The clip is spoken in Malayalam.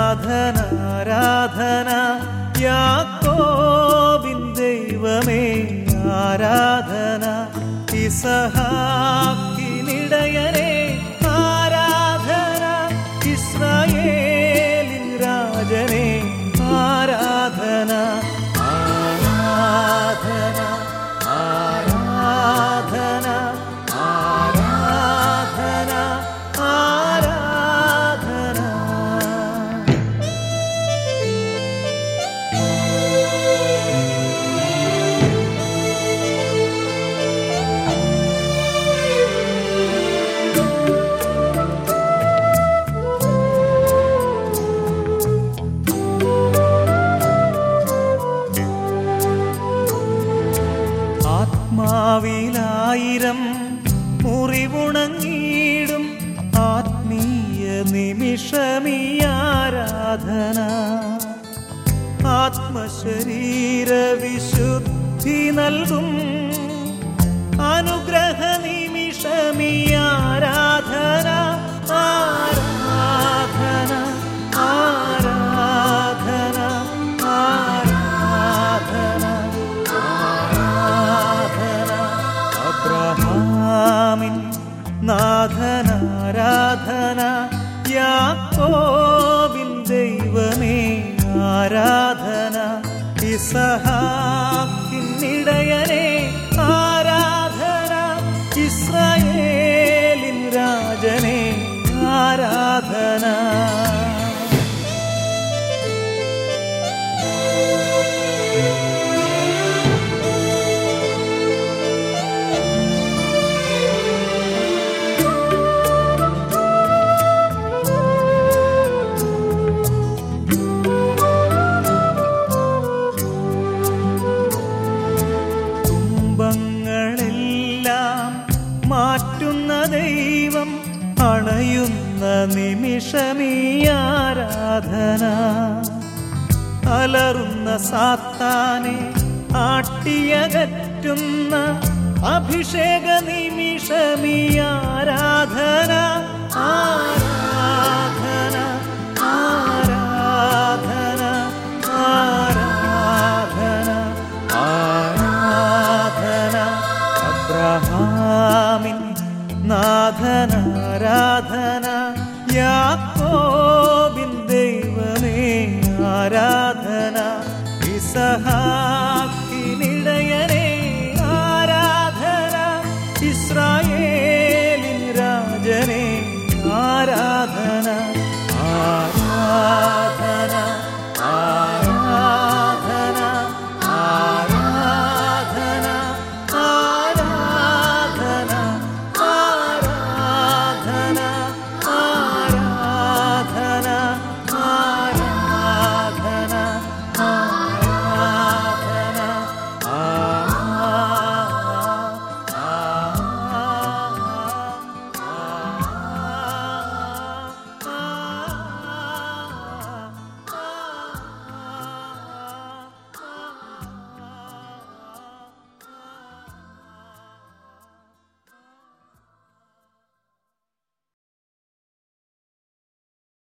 ആരാധന യാക്കോബിൻ ദൈവമേ ആരാധന, ഇസഹാക്കിനിടയനേ ആരാധന, ഇസ്രായേലിൻ രാജനേ ആരാധന. ആരാധന ആരാധന ആരാധന ആരാധന. ആത്മാവിലായിരം മുറിവുണങ്ങിയിടും ആത്മീയ നിമിഷമീ ആരാധന, ആത്മശരീര വിശുദ്ധി നൽകും അനുഗ്രഹ നിമിഷമീ ആരാധന. ആരാധന ആരാധന ആരാധന ആരാധന. അബ്രഹാമിൻ നാഥനാരാധന, യാക്കോബിൻ ദൈവമേ ആരാധന, ഇസഹാക്കിനിടയനേ ആരാധന, ഇസ്രായേലിൻ രാജനേ ആരാധന. തുമ്പങ്ങളെല്ലാം മാറ്റുന്ന ദൈവം അണയുന്ന നിമിഷമീ ആരാധന, അലറുന്ന സാത്താനെ ആട്ടിയകറ്റുന്ന അഭിഷേക നിമിഷമീ ആരാധന. ആരാധന